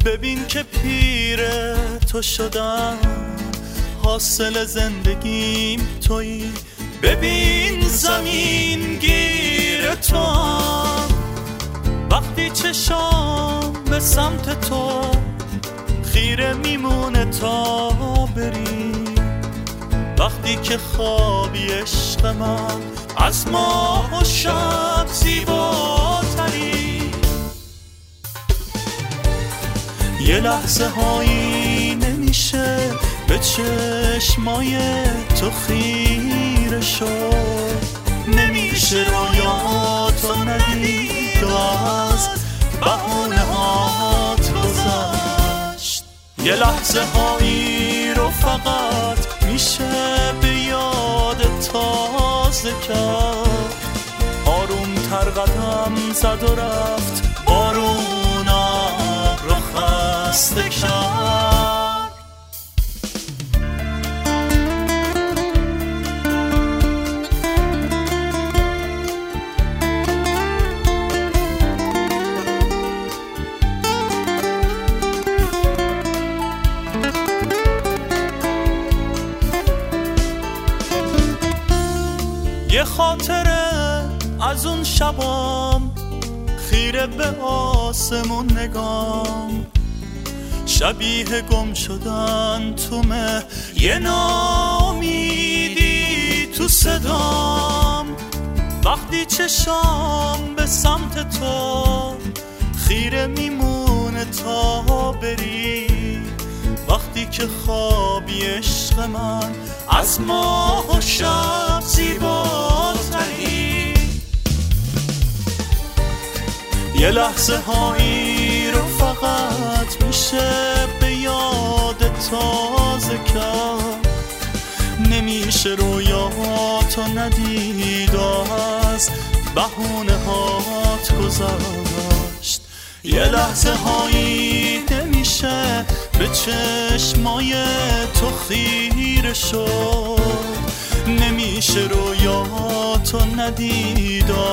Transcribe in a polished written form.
ببین که پیر تو شدم، حاصل زندگیم تویی. ببین زمین گیر تو، وقتی چشام به سمت تو خیره میمونه تا بری. وقتی که خوابی عشق من از ماه و شب زیباتری. یه لحظه هایی نمیشه به چشمای تو خیره شد، نمیشه رویاتو ندید و از بهونه هات گذشت. یه لحظه هایی رو فقط میشه به یاد تازه کرد. آروم تر قدم زد و رفت، بارونم رو خسته کرد. یه خاطره از اون شبام خیره به آسمون نگام، شبیه گم شدن تو یه ناامیدی تو صدام. وقتی چشام به سمت تو خیره میمونه تا بری. وقتی که خوابی عشق من از ماه و شب زیباتری. یه لحظه هایی رو فقط میشه به یاد تازه کرد، نمیشه رویاتو ندید و از بهونه هات گذشت. یه لحظه هایی نمیشه به چشمای تو خیره شد، نمیشه رویاتو ندید و